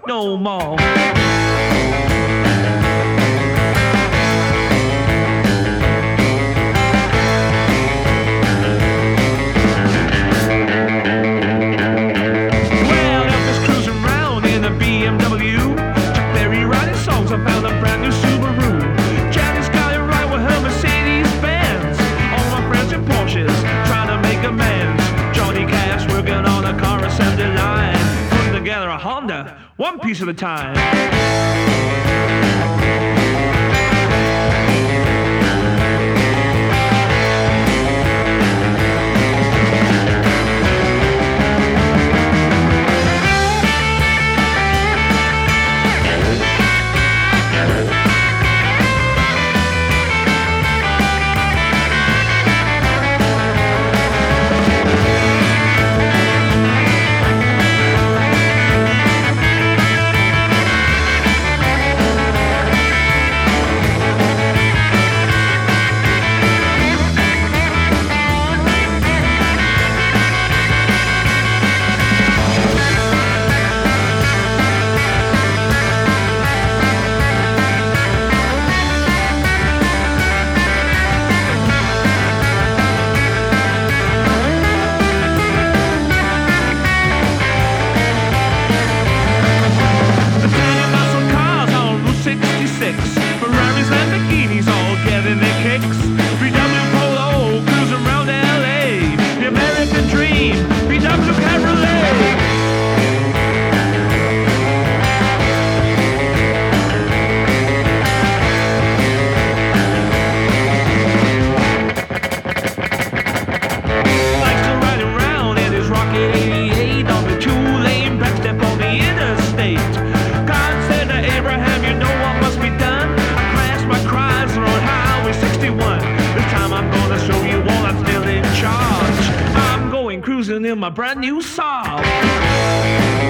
no more. Well, Elvis cruising around in a BMW. Chuck Berry writing songs about a brand new Subaru. Janis got it right with her Mercedes-Benz. All my friends in Porsches trying to make amends. Johnny Cash working on a car assembly line, putting together a Honda, one piece at a time. Ferraris, Lamborghinis, all getting their kicks. VW Polo, cruising around LA. The American dream, VW Cabriolet. Likes to ride around in his Rocket 88 on the two-lane backstep on the interstate. God said to Abraham, you know what must be done? I crashed my Chrysler on Highway 61. This time I'm gonna show you all I'm still in charge. I'm going cruising in my brand new Saab.